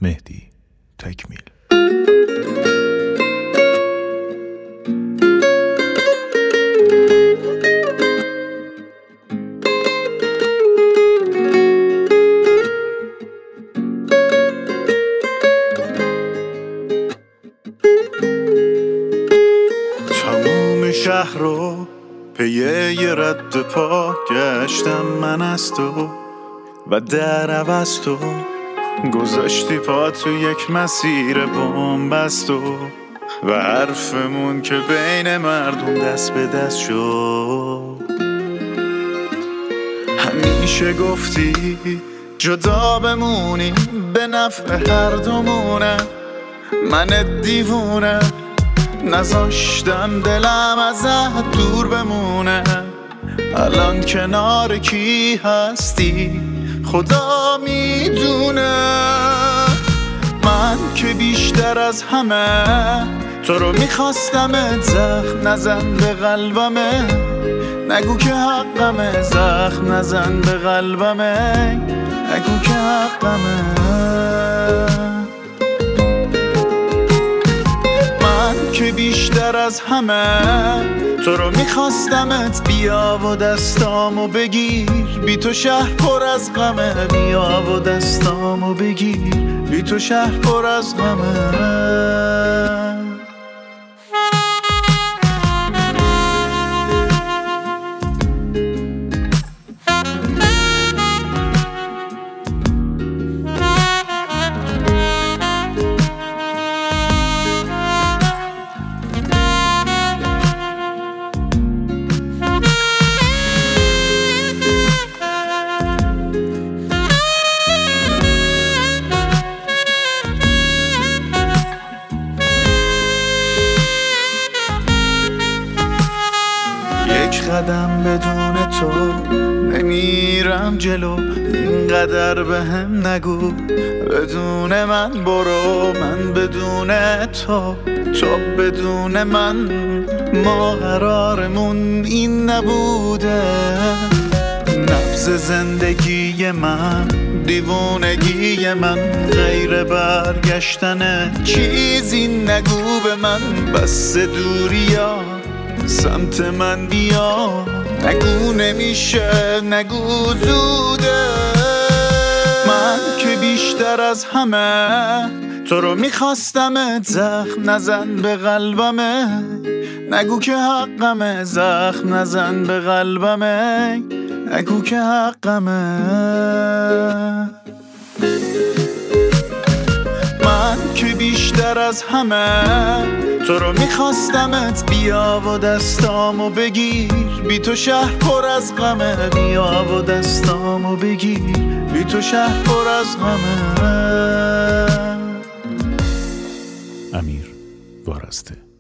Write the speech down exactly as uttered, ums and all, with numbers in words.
مهدی تکمیل. تموم شهر رو پی یه رد پا گشتم من از تو و در عوض تو گذاشتی پا تو یک مسیر بن‌بست و حرفمون که بین مردم دست به دست شد. همیشه گفتی جدا بمونی به نفع هر دومونه، من دیوونه نذاشتم دلم ازت دور بمونه. الان کنار کی هستی خدا میدونه. من که بیشتر از همه تو رو میخواستم، زخم نزن به قلبمه، نگو که حقمه، زخم نزن به قلبمه، نگو که حقمه. من که بیشتر از همه تو رو میخواستمت، بیا و دستامو بگیر، بی تو شهر پر از غمه، بیا و دستامو بگیر، بی تو شهر پر از غمه. یک قدم بدون تو نمیرم جلو، اینقدر به هم نگو، بدون من برو، من بدون تو، تو بدون من، ما قرارمون این نبوده. نبض زندگی من، دیوونگی من، غیر برگشتن چیزی نگو به من. بس دوریا سمت من بیا، نگو نمیشه، نگو زوده. من که بیشتر از همه تو رو میخواستم، زخم نزن به قلبمه، نگو که حقمه، زخم نزن به قلبمه، نگو که حقمه. من که بیشتر از همه تو رو میخواستمت، بیا و دستامو بگیر، بی تو شهر پر از غمه، بیا و دستامو بگیر، بی تو شهر پر از غمه. امیر وارسته.